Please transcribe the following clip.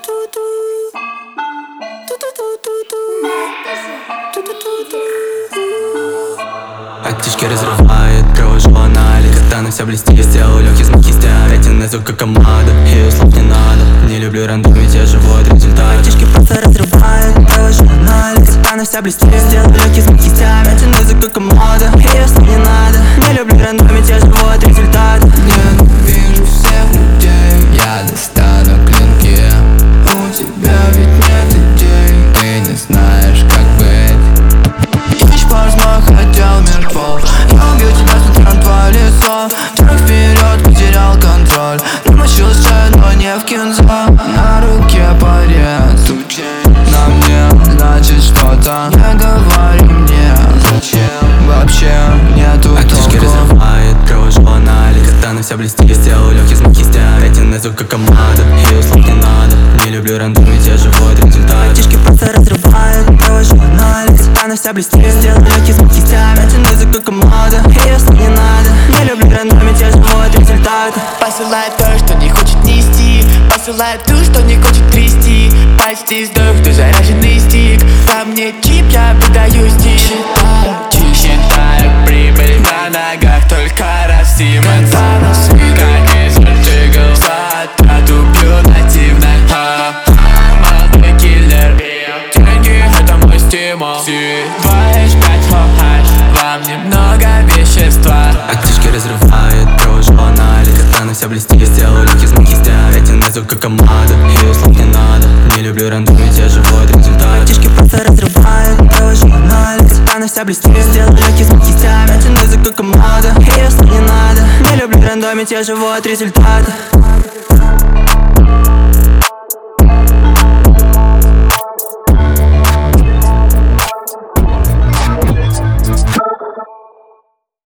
Оттички разрывает, провожу анализ. Катана вся блестит, сделал легкий знак кистя. Рейтинг звук как команда, ее слов не надо. Не люблю рандомить, я живу от результата. Оттички просто разрывает, провожу анализ. Катана вся блестит, сделал легкий знак кистя. Рейтинг звук как команда, ее слов не надо. не люблю рандомить, я живу от результата. Ненавижу всех людей, я достану клинки. У тебя ведь нет идей, ты не знаешь, как быть. Я лишь пару взмах хотел мир пол. Я убью тебя, смотря на твое лицо. Шаг вперед, потерял контроль. Намочился, но не в кинзо. На руке порез, на мне значит что-то. Не говори мне, зачем вообще нету Оттички толку. разрывает, провожу анализ. Катана вся блестит, сделал легкий знак кистя. Рейтинг звук как команда, ее слов не надо. Не люблю рандомить, я живу от результата. Оттички просто разрывает, провожу анализ. Катана вся блестит, сделал легкий знак кистя. Рейтинг звук как команда, ее слов не надо. не люблю рандомить, я живу от результата. Посылает то, что не хочет нести. Посылает ту, что не хочет трясти. Почти сдох, ты заряженный стик. По мне чип, я выдаю стиль. Считаю прибыль на ногах, только расти ментально. Как из джигл, затрат убью нативно. Молодой киллер, деньги это мой стимул. 2H5 флоу-хаш, во мне много вещества. Оттички разрывает, провожу анализ. Катана вся блестит, сделал легкий знак кистя. Рейтинг звук как команда, ее слов не надо. Не люблю рандомить, я живу от результата. Оттички просто разрывает, провожу анализ. Катана вся блестит, сделал легкий знак кистя. Рейтинг звук как команда, ее слов не надо. не люблю рандомить, я живу от результата.